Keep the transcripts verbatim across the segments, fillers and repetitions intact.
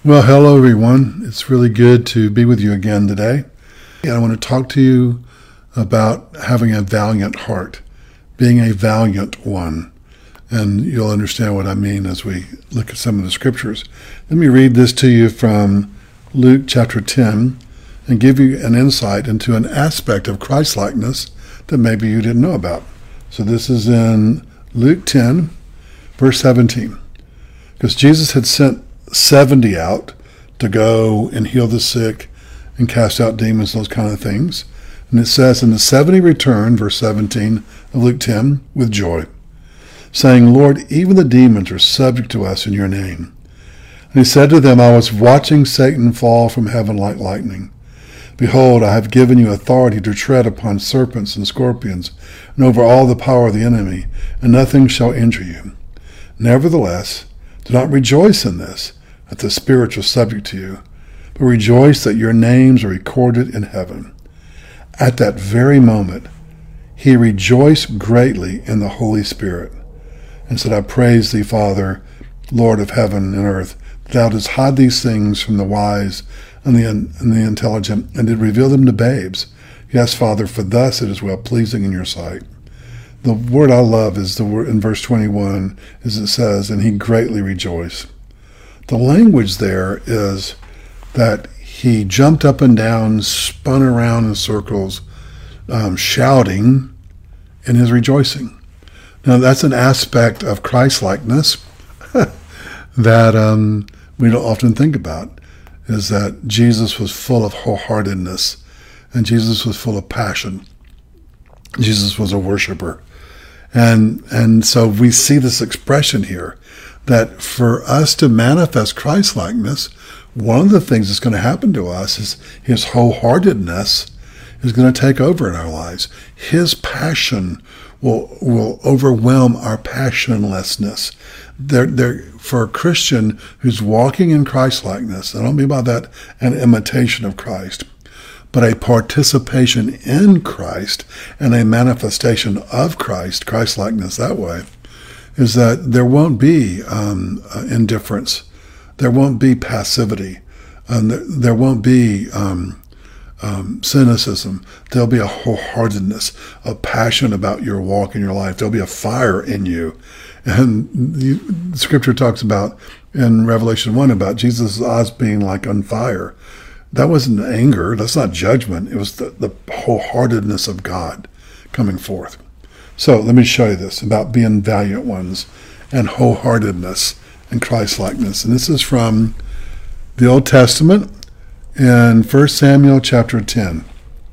Well, hello everyone. It's really good to be with you again today. And I want to talk to you about having a valiant heart, being a valiant one. And you'll understand what I mean as we look at some of the scriptures. Let me read this to you from Luke chapter ten and give you an insight into an aspect of Christ-likeness that maybe you didn't know about. So this is in Luke ten, verse seventeen. Because Jesus had sent seventy out to go and heal the sick and cast out demons, those kind of things. And it says, and the seventy returned, verse seventeen of Luke ten, with joy, saying, Lord, even the demons are subject to us in your name. And he said to them, I was watching Satan fall from heaven like lightning. Behold, I have given you authority to tread upon serpents and scorpions, and over all the power of the enemy, and nothing shall injure you. Nevertheless, do not rejoice in this, that the spirits are subject to you, but rejoice that your names are recorded in heaven. At that very moment, he rejoiced greatly in the Holy Spirit, and said, I praise thee, Father, Lord of heaven and earth, that thou didst hide these things from the wise and the, and the intelligent, and did reveal them to babes. Yes, Father, for thus it is well pleasing in your sight. The word I love is the word in verse twenty-one, as it says, and he greatly rejoiced. The language there is that he jumped up and down, spun around in circles, um, shouting in his rejoicing. Now, that's an aspect of Christ-likeness that um, we don't often think about, is that Jesus was full of wholeheartedness, and Jesus was full of passion. Jesus was a worshiper. And and so we see this expression here, that for us to manifest Christ-likeness, one of the things that's going to happen to us is his wholeheartedness is going to take over in our lives. His passion will will overwhelm our passionlessness. There, there, for a Christian who's walking in Christ-likeness, I don't mean by that an imitation of Christ, but a participation in Christ and a manifestation of Christ, Christ-likeness that way, is that there won't be um, uh, indifference. There won't be passivity. Um, there, there won't be um, um, cynicism. There'll be a wholeheartedness, a passion about your walk in your life. There'll be a fire in you. And the, the scripture talks about in Revelation one about Jesus' eyes being like on fire. That wasn't anger. That's not judgment. It was the, the wholeheartedness of God coming forth. So let me show you this about being valiant ones and wholeheartedness and Christ-likeness. And this is from the Old Testament in First Samuel chapter ten.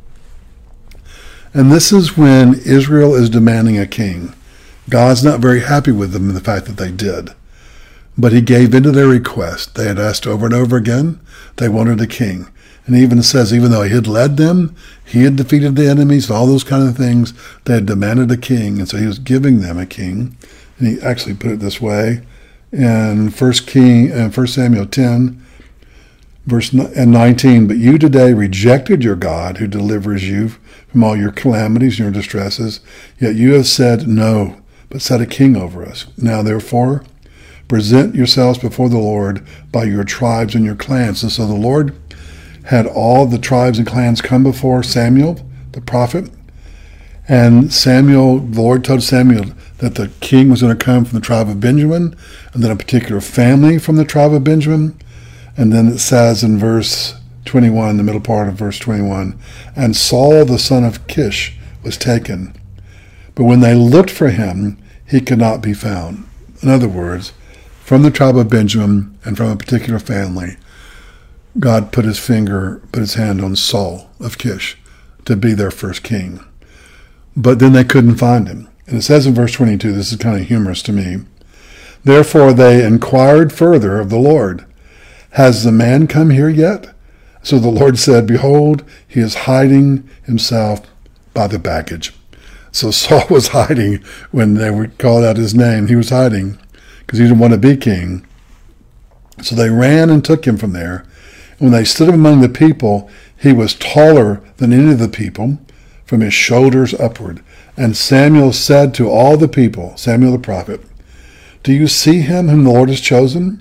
And this is when Israel is demanding a king. God's not very happy with them in the fact that they did. But he gave in to their request. They had asked over and over again. They wanted a king. And he even says, even though he had led them, he had defeated the enemies, all those kind of things, they had demanded a king. And so he was giving them a king. And he actually put it this way in First King, uh, First Samuel ten, verse nineteen. But you today rejected your God who delivers you from all your calamities and your distresses. Yet you have said, no, but set a king over us. Now therefore, present yourselves before the Lord by your tribes and your clans. And so the Lord had all the tribes and clans come before Samuel, the prophet. And Samuel, the Lord told Samuel that the king was going to come from the tribe of Benjamin, and then a particular family from the tribe of Benjamin. And then it says in verse twenty-one, the middle part of verse twenty-one, and Saul the son of Kish was taken. But when they looked for him, he could not be found. In other words, from the tribe of Benjamin and from a particular family, God put his finger, put his hand on Saul of Kish to be their first king. But then they couldn't find him. And it says in verse twenty-two, this is kind of humorous to me, therefore they inquired further of the Lord, has the man come here yet? So the Lord said, behold, he is hiding himself by the baggage. So Saul was hiding when they were called out his name. He was hiding because he didn't want to be king. So they ran and took him from there. And when they stood among the people, he was taller than any of the people, from his shoulders upward. And Samuel said to all the people, Samuel the prophet, do you see him whom the Lord has chosen?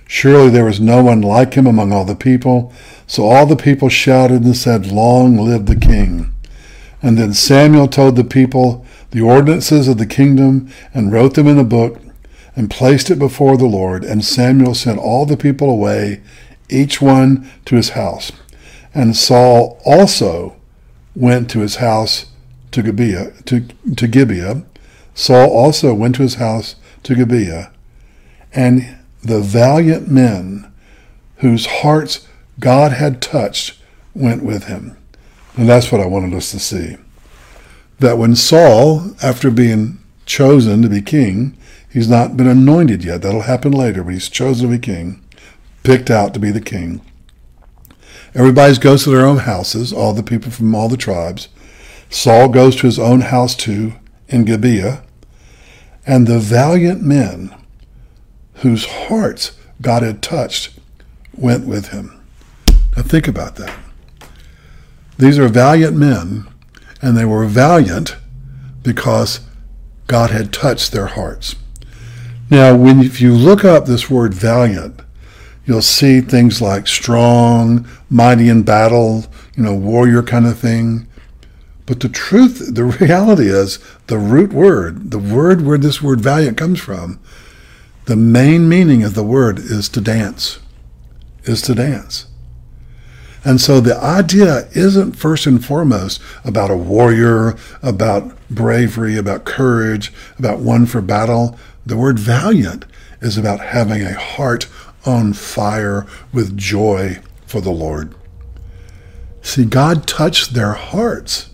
Surely there was no one like him among all the people. So all the people shouted and said, Long live the king. And then Samuel told the people the ordinances of the kingdom and wrote them in a book and placed it before the Lord. And Samuel sent all the people away, each one to his house. And Saul also went to his house to Gibeah. To, to Gibeah. Saul also went to his house to Gibeah. And the valiant men whose hearts God had touched went with him. And that's what I wanted us to see. That when Saul, after being chosen to be king, he's not been anointed yet. That'll happen later, but he's chosen to be king, picked out to be the king. Everybody goes to their own houses, all the people from all the tribes. Saul goes to his own house too, in Gibeah. And the valiant men whose hearts God had touched went with him. Now think about that. These are valiant men, and they were valiant because God had touched their hearts. Now, when if you look up this word valiant, you'll see things like strong, mighty in battle, you know, warrior kind of thing. But the truth, the reality is, the root word, the word where this word valiant comes from, the main meaning of the word is to dance, is to dance. And so the idea isn't first and foremost about a warrior, about bravery, about courage, about one for battle. The word valiant is about having a heart on fire with joy for the Lord. See, God touched their hearts.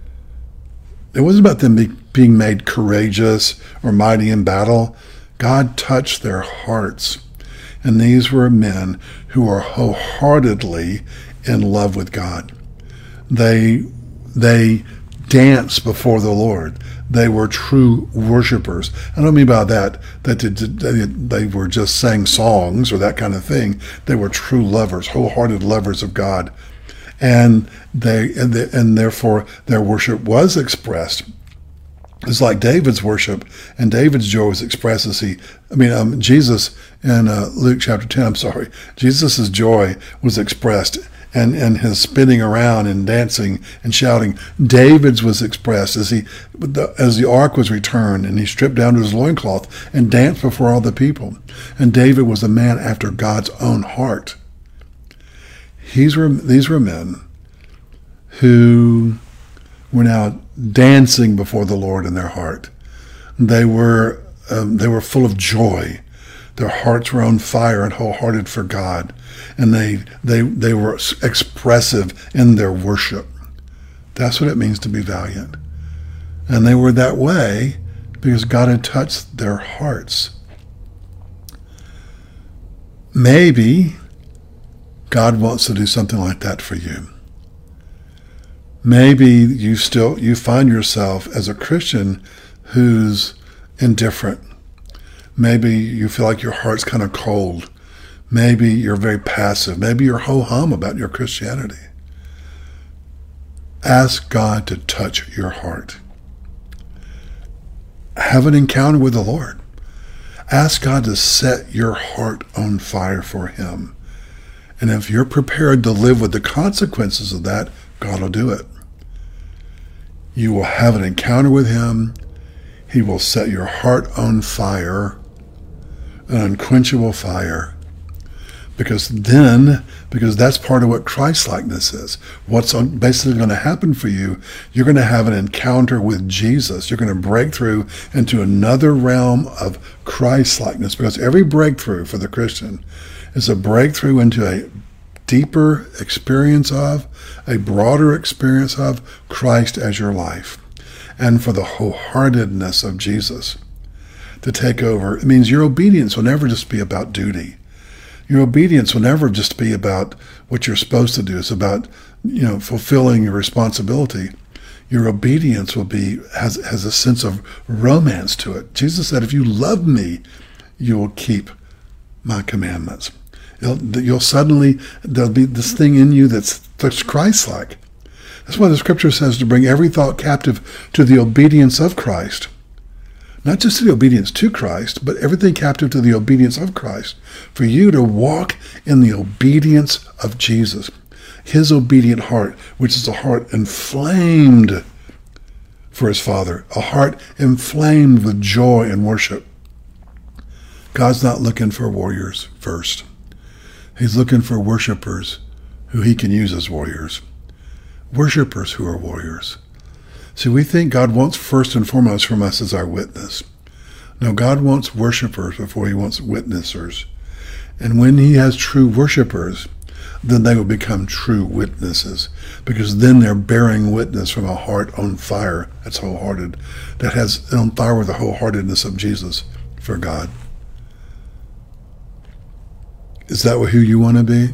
It wasn't about them be, being made courageous or mighty in battle. God touched their hearts. And these were men who were wholeheartedly in love with God. They, they danced before the Lord. They were true worshipers. I don't mean by that that they, they were just sang songs or that kind of thing. They were true lovers, wholehearted lovers of God. And they and, they, and therefore their worship was expressed. It's like David's worship and David's joy was expressed as he, I mean, um, Jesus in uh, Luke chapter ten, I'm sorry, Jesus' joy was expressed and, and his spinning around and dancing and shouting. David's was expressed as he, as the ark was returned and he stripped down to his loincloth and danced before all the people. And David was a man after God's own heart. These were, these were men who were now dancing before the Lord in their heart. They were um, they were full of joy. Their hearts were on fire and wholehearted for God, and they they they were expressive in their worship. That's what it means to be valiant, and they were that way because God had touched their hearts. Maybe God wants to do something like that for you. Maybe you still you find yourself as a Christian who's indifferent. Maybe you feel like your heart's kind of cold. Maybe you're very passive. Maybe you're ho-hum about your Christianity. Ask God to touch your heart. Have an encounter with the Lord. Ask God to set your heart on fire for him. And if you're prepared to live with the consequences of that, God will do it. You will have an encounter with him. He will set your heart on fire, an unquenchable fire. Because then, because that's part of what Christ-likeness is. What's basically going to happen for you, you're going to have an encounter with Jesus. You're going to break through into another realm of Christ-likeness. Because every breakthrough for the Christian is a breakthrough into a deeper experience of, a broader experience of Christ as your life. And for the wholeheartedness of Jesus to take over. It means your obedience will never just be about duty. Your obedience will never just be about what you're supposed to do. It's about, you know, fulfilling your responsibility. Your obedience will be, has, has a sense of romance to it. Jesus said, if you love me, you will keep my commandments. You'll, you'll suddenly, there'll be this thing in you that's, that's Christ-like. That's why the scripture says to bring every thought captive to the obedience of Christ. not just to the obedience to Christ, but everything captive to the obedience of Christ, for you to walk in the obedience of Jesus, his obedient heart, which is a heart inflamed for his Father, a heart inflamed with joy and worship. God's not looking for warriors first. He's looking for worshipers who he can use as warriors. Worshipers who are warriors. See, we think God wants first and foremost from us as our witness. No, God wants worshipers before he wants witnessers. And when he has true worshipers, then they will become true witnesses, because then they're bearing witness from a heart on fire that's wholehearted, that has on fire with the wholeheartedness of Jesus for God. Is that who you want to be?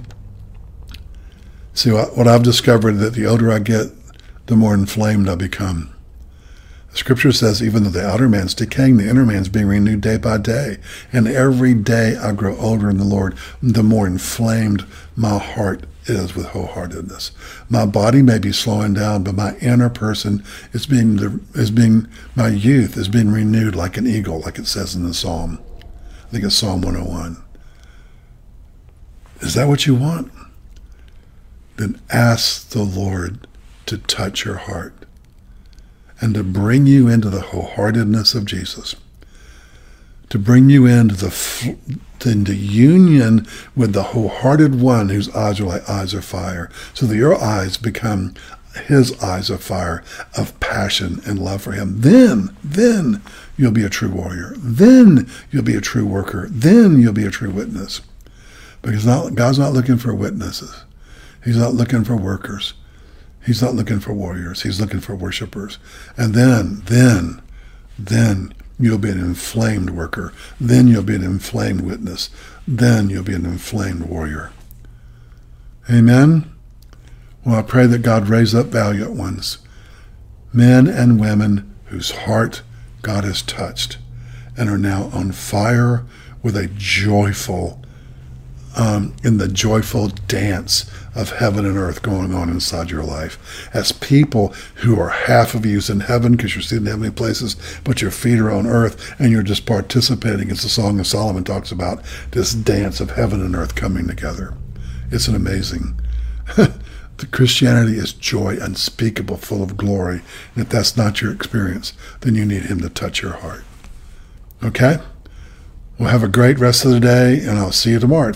See, what I've discovered that the older I get, the more inflamed I become. The scripture says, even though the outer man's decaying, the inner man's being renewed day by day. And every day I grow older in the Lord, the more inflamed my heart is with wholeheartedness. My body may be slowing down, but my inner person is being, is being, my youth is being renewed like an eagle, like it says in the Psalm. I think it's Psalm one oh one. Is that what you want? Then ask the Lord to touch your heart and to bring you into the wholeheartedness of Jesus, to bring you into the into union with the wholehearted one whose eyes are like eyes of fire, so that your eyes become his eyes of fire, of passion and love for him. Then, then you'll be a true warrior. Then you'll be a true worker. Then you'll be a true witness. Because not, God's not looking for witnesses. He's not looking for workers. He's not looking for warriors. He's looking for worshipers. And then, then, then you'll be an inflamed worker. Then you'll be an inflamed witness. Then you'll be an inflamed warrior. Amen? Well, I pray that God raise up valiant ones, men and women whose heart God has touched and are now on fire with a joyful Um, in the joyful dance of heaven and earth going on inside your life, as people who are half of you's in heaven because you're sitting in heavenly places, but your feet are on earth and you're just participating, as the Song of Solomon talks about, this dance of heaven and earth coming together. It's an amazing. The Christianity is joy unspeakable, full of glory. And if that's not your experience, then you need him to touch your heart. Okay? Well, have a great rest of the day, and I'll see you tomorrow.